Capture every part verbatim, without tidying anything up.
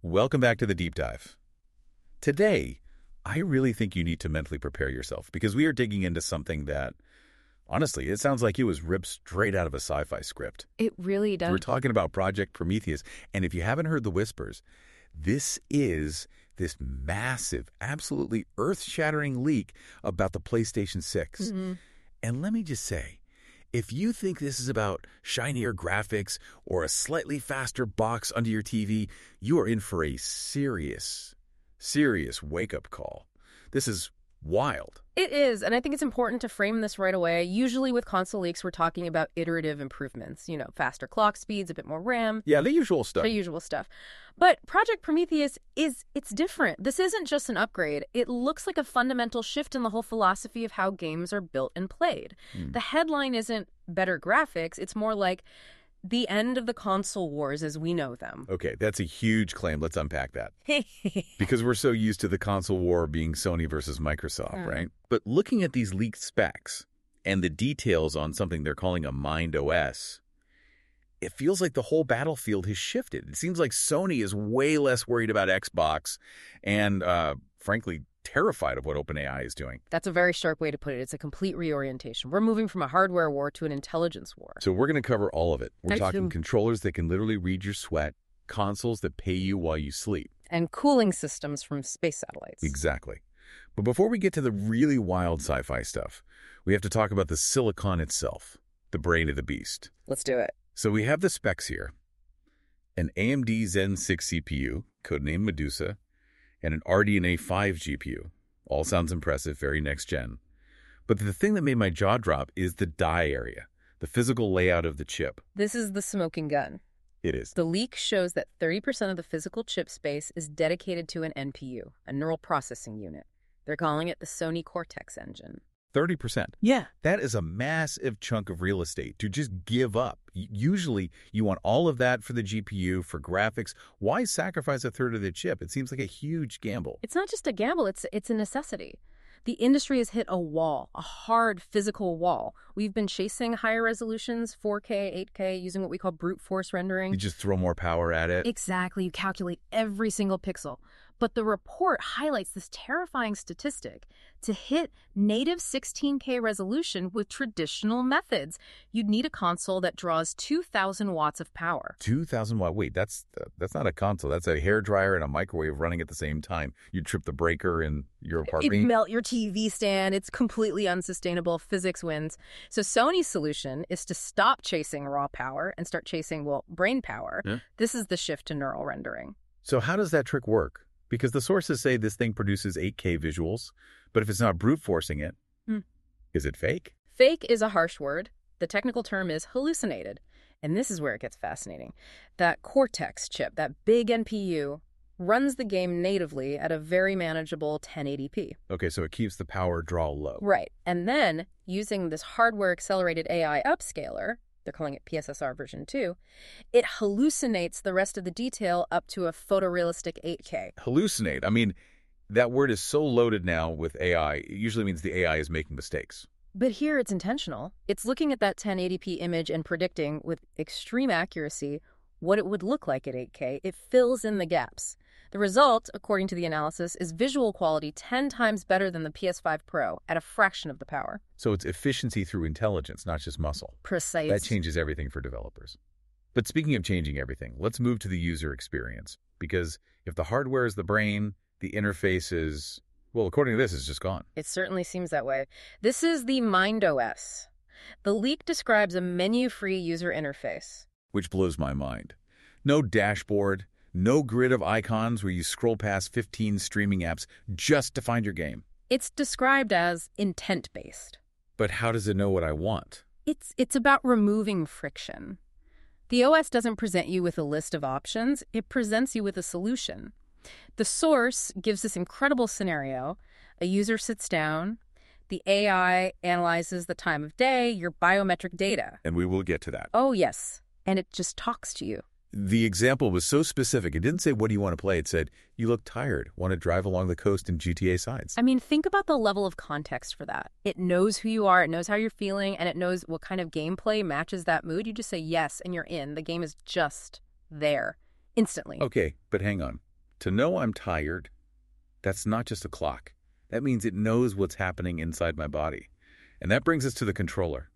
Welcome back to the Deep Dive. Today, I really think you need to mentally prepare yourself because we are digging into something that, honestly, it sounds like it was ripped straight out of a sci-fi script. It really does. We're talking about Project Prometheus, and if you haven't heard the whispers, this is this massive, absolutely earth-shattering leak about the PlayStation six. Mm-hmm. And let me just say, if you think this is about shinier graphics or a slightly faster box under your T V, you are in for a serious, serious wake-up call. This is wild. It is, and I think it's important to frame this right away. Usually with console leaks, we're talking about iterative improvements, you know, faster clock speeds, a bit more RAM. Yeah, the usual stuff. The usual stuff. But Project Prometheus is, it's different. This isn't just an upgrade. It looks like a fundamental shift in the whole philosophy of how games are built and played. Mm. The headline isn't better graphics. It's more like the end of the console wars as we know them. Okay, that's a huge claim. Let's unpack that. Because we're so used to the console war being Sony versus Microsoft, uh. right? But looking at these leaked specs and the details on something they're calling a Mind O S, it feels like the whole battlefield has shifted. It seems like Sony is way less worried about Xbox and, uh, frankly, terrified of what OpenAI is doing. That's a very sharp way to put it. It's a complete reorientation. We're moving from a hardware war to an intelligence war. So we're going to cover all of it. We're I talking too. controllers that can literally read your sweat, consoles that pay you while you sleep. And cooling systems from space satellites. Exactly. But before we get to the really wild sci-fi stuff, we have to talk about the silicon itself, the brain of the beast. Let's do it. So we have the specs here. An A M D Zen six C P U, codenamed Medusa, and an R D N A five G P U. All sounds impressive, very next gen. But the thing that made my jaw drop is the die area, the physical layout of the chip. This is the smoking gun. It is. The leak shows that thirty percent of the physical chip space is dedicated to an N P U, a neural processing unit. They're calling it the Sony Cortex engine. thirty percent. Yeah. That is a massive chunk of real estate to just give up. Usually, you want all of that for the G P U, for graphics. Why sacrifice a third of the chip? It seems like a huge gamble. It's not just a gamble, it's it's a necessity. The industry has hit a wall, a hard physical wall. We've been chasing higher resolutions, four K, eight K, using what we call brute force rendering. You just throw more power at it. Exactly. You calculate every single pixel. But the report highlights this terrifying statistic. To hit native sixteen K resolution with traditional methods, you'd need a console that draws two thousand watts of power. two thousand watts? Wait, that's that's not a console. That's a hairdryer and a microwave running at the same time. You'd trip the breaker in your apartment. It'd melt your T V stand. It's completely unsustainable. Physics wins. So Sony's solution is to stop chasing raw power and start chasing, well, brain power. Yeah. This is the shift to neural rendering. So how does that trick work? Because the sources say this thing produces eight K visuals, but if it's not brute forcing it, hmm. is it fake? Fake is a harsh word. The technical term is hallucinated. And this is where it gets fascinating. That Cortex chip, that big N P U, runs the game natively at a very manageable ten eighty p. Okay, so it keeps the power draw low. Right. And then, using this hardware-accelerated A I upscaler, they're calling it P S S R version two, it hallucinates the rest of the detail up to a photorealistic eight K. Hallucinate. I mean, that word is so loaded now with A I, it usually means the A I is making mistakes. But here it's intentional. It's looking at that ten eighty p image and predicting with extreme accuracy what it would look like at eight K. It fills in the gaps. The result, according to the analysis, is visual quality ten times better than the P S five Pro at a fraction of the power. So it's efficiency through intelligence, not just muscle. Precise. That changes everything for developers. But speaking of changing everything, let's move to the user experience. Because if the hardware is the brain, the interface is, well, according to this, is just gone. It certainly seems that way. This is the Mind O S. The leak describes a menu-free user interface. Which blows my mind. No dashboard, no grid of icons where you scroll past fifteen streaming apps just to find your game. It's described as intent-based. But how does it know what I want? It's, it's about removing friction. The O S doesn't present you with a list of options. It presents you with a solution. The source gives this incredible scenario. A user sits down. The A I analyzes the time of day, your biometric data. And we will get to that. Oh, yes. And it just talks to you. The example was so specific. It didn't say, what do you want to play? It said, you look tired. Want to drive along the coast in G T A sides. I mean, think about the level of context for that. It knows who you are. It knows how you're feeling. And it knows what kind of gameplay matches that mood. You just say yes, and you're in. The game is just there instantly. Okay, but hang on. To know I'm tired, that's not just a clock. That means it knows what's happening inside my body. And that brings us to the controller,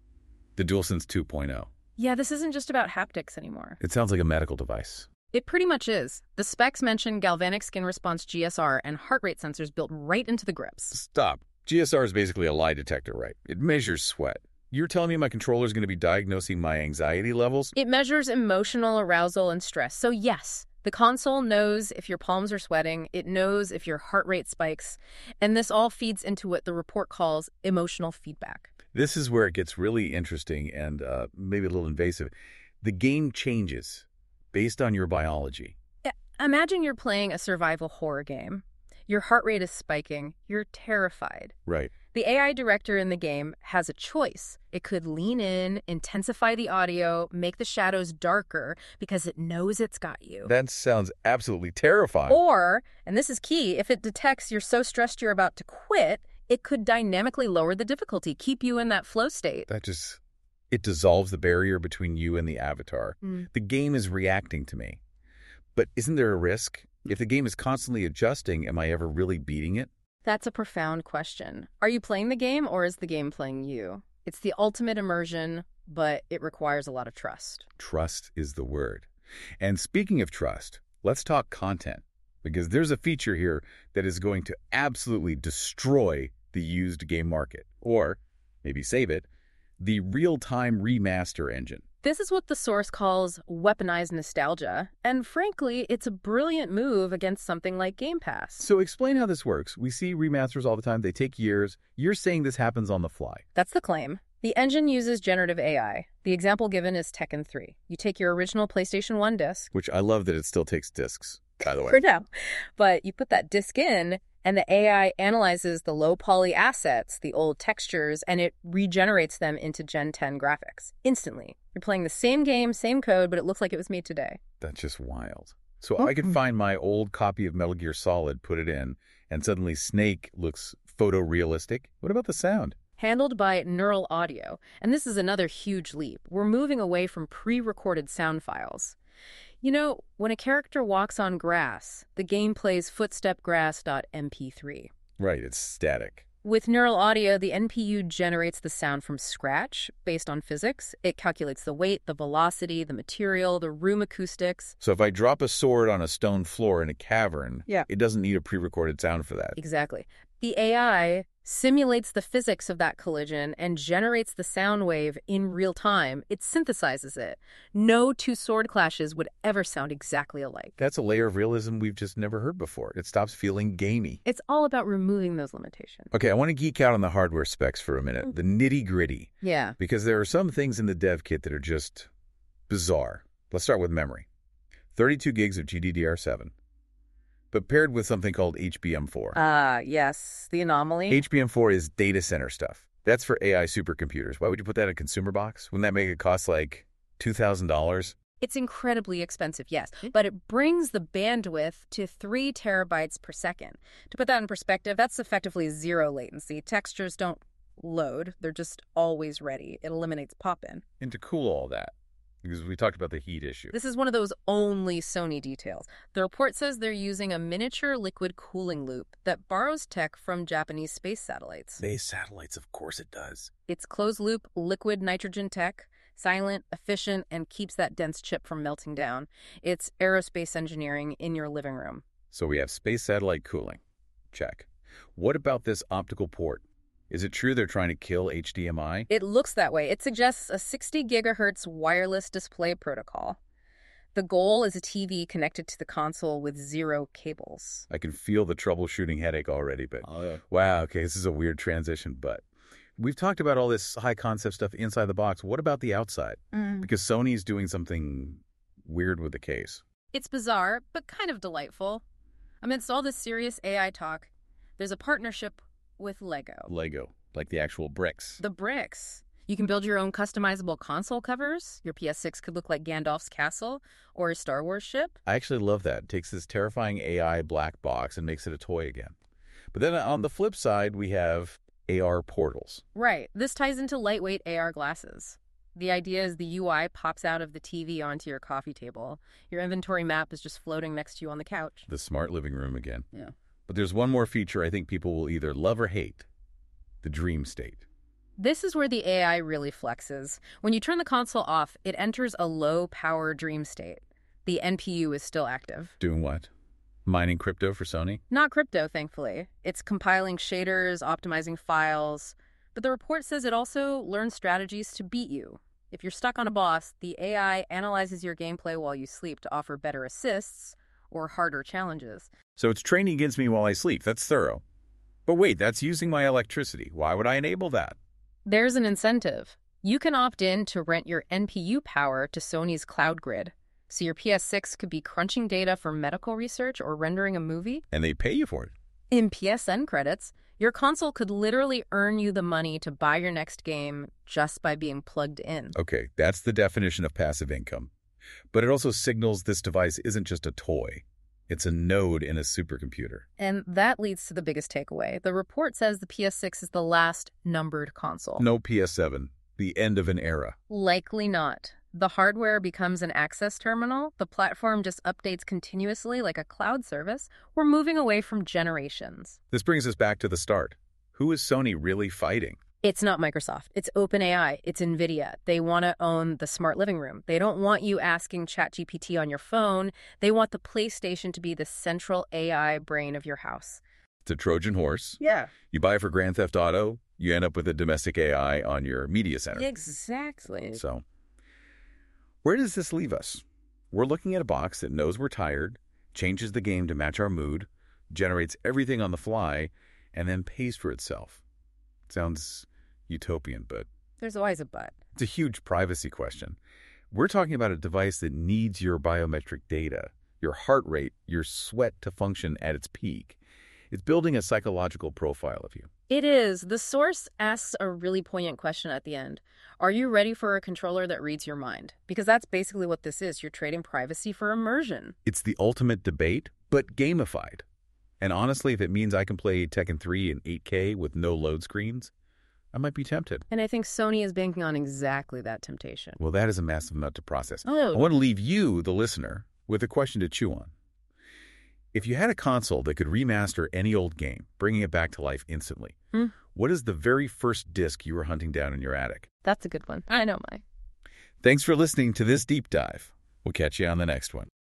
the DualSense two point oh. Yeah, this isn't just about haptics anymore. It sounds like a medical device. It pretty much is. The specs mention galvanic skin response G S R and heart rate sensors built right into the grips. Stop. G S R is basically a lie detector, right? It measures sweat. You're telling me my controller is going to be diagnosing my anxiety levels? It measures emotional arousal and stress. So yes, the console knows if your palms are sweating, it knows if your heart rate spikes, and this all feeds into what the report calls emotional feedback. This is where it gets really interesting and uh, maybe a little invasive. The game changes based on your biology. Imagine you're playing a survival horror game. Your heart rate is spiking. You're terrified. Right. The A I director in the game has a choice. It could lean in, intensify the audio, make the shadows darker because it knows it's got you. That sounds absolutely terrifying. Or, and this is key, if it detects you're so stressed you're about to quit, it could dynamically lower the difficulty, keep you in that flow state. That just, it dissolves the barrier between you and the avatar. Mm. The game is reacting to me. But isn't there a risk? If the game is constantly adjusting, am I ever really beating it? That's a profound question. Are you playing the game or is the game playing you? It's the ultimate immersion, but it requires a lot of trust. Trust is the word. And speaking of trust, let's talk content, because there's a feature here that is going to absolutely destroy the used game market, or maybe save it, the real-time remaster engine. This is what the source calls weaponized nostalgia, and frankly, it's a brilliant move against something like Game Pass. So explain how this works. We see remasters all the time. They take years. You're saying this happens on the fly. That's the claim. The engine uses generative A I. The example given is Tekken three. You take your original PlayStation one disc. Which I love that it still takes discs, by the way. For now. But you put that disc in, and the A I analyzes the low-poly assets, the old textures, and it regenerates them into Gen ten graphics instantly. You're playing the same game, same code, but it looks like it was made today. That's just wild. So Oh. I could find my old copy of Metal Gear Solid, put it in, and suddenly Snake looks photorealistic. What about the sound? Handled by Neural Audio. And this is another huge leap. We're moving away from pre-recorded sound files. You know, when a character walks on grass, the game plays footstepgrass dot M P three. Right, it's static. With Neural Audio, the N P U generates the sound from scratch based on physics. It calculates the weight, the velocity, the material, the room acoustics. So if I drop a sword on a stone floor in a cavern, Yeah. it doesn't need a pre-recorded sound for that. Exactly. The A I simulates the physics of that collision and generates the sound wave in real time. It synthesizes it. No two sword clashes would ever sound exactly alike. That's a layer of realism we've just never heard before. It stops feeling gamey. It's all about removing those limitations. Okay, I want to geek out on the hardware specs for a minute, the nitty-gritty, Yeah. because there are some things in the dev kit that are just bizarre. Let's start with memory. thirty-two gigs of G D D R seven, but paired with something called H B M four. Ah, yes. The anomaly. H B M four is data center stuff. That's for A I supercomputers. Why would you put that in a consumer box? Wouldn't that make it cost like two thousand dollars? It's incredibly expensive, yes, but it brings the bandwidth to three terabytes per second. To put that in perspective, that's effectively zero latency. Textures don't load. They're just always ready. It eliminates pop-in. And to cool all that, because we talked about the heat issue. This is one of those only Sony details. The report says they're using a miniature liquid cooling loop that borrows tech from Japanese space satellites. Space satellites, of course it does. It's closed-loop liquid nitrogen tech, silent, efficient, and keeps that dense chip from melting down. It's aerospace engineering in your living room. So we have space satellite cooling. Check. What about this optical port? Is it true they're trying to kill H D M I? It looks that way. It suggests a sixty gigahertz wireless display protocol. The goal is a T V connected to the console with zero cables. I can feel the troubleshooting headache already, but Oh, yeah. wow, okay, this is a weird transition, but we've talked about all this high concept stuff inside the box. What about the outside? Mm. Because Sony's doing something weird with the case. It's bizarre, but kind of delightful. Amidst all this serious A I talk, there's a partnership with Lego. Lego, like the actual bricks. The bricks. You can build your own customizable console covers. Your P S six could look like Gandalf's castle or a Star Wars ship. I actually love that. It takes this terrifying A I black box and makes it a toy again. But then on the flip side, we have A R portals. Right. This ties into lightweight A R glasses. The idea is the U I pops out of the T V onto your coffee table. Your inventory map is just floating next to you on the couch. The smart living room again. Yeah. But there's one more feature I think people will either love or hate. The dream state. This is where the A I really flexes. When you turn the console off, it enters a low-power dream state. The N P U is still active. Doing what? Mining crypto for Sony? Not crypto, thankfully. It's compiling shaders, optimizing files. But the report says it also learns strategies to beat you. If you're stuck on a boss, the A I analyzes your gameplay while you sleep to offer better assists or harder challenges. So it's training against me while I sleep. That's thorough. But wait, that's using my electricity. Why would I enable that? There's an incentive. You can opt in to rent your N P U power to Sony's cloud grid. So your P S six could be crunching data for medical research or rendering a movie. And they pay you for it. In P S N credits, your console could literally earn you the money to buy your next game just by being plugged in. Okay, that's the definition of passive income. But it also signals this device isn't just a toy. It's a node in a supercomputer. And that leads to the biggest takeaway. The report says the P S six is the last numbered console. No P S seven. The end of an era. Likely not. The hardware becomes an access terminal. The platform just updates continuously like a cloud service. We're moving away from generations. This brings us back to the start. Who is Sony really fighting? It's not Microsoft. It's OpenAI. It's NVIDIA. They want to own the smart living room. They don't want you asking ChatGPT on your phone. They want the PlayStation to be the central A I brain of your house. It's a Trojan horse. Yeah. You buy it for Grand Theft Auto, you end up with a domestic A I on your media center. Exactly. So, where does this leave us? We're looking at a box that knows we're tired, changes the game to match our mood, generates everything on the fly, and then pays for itself. Sounds utopian, but there's always a but. It's a huge privacy question. We're talking about a device that needs your biometric data, your heart rate, your sweat to function at its peak. It's building a psychological profile of you. It is. The source asks a really poignant question at the end. Are you ready for a controller that reads your mind? Because that's basically what this is. You're trading privacy for immersion. It's the ultimate debate, but gamified. And honestly, if it means I can play Tekken three in eight K with no load screens, I might be tempted. And I think Sony is banking on exactly that temptation. Well, that is a massive amount to process. Oh. I want to leave you, the listener, with a question to chew on. If you had a console that could remaster any old game, bringing it back to life instantly, hmm? what is the very first disc you were hunting down in your attic? That's a good one. I know mine. Thanks for listening to this deep dive. We'll catch you on the next one.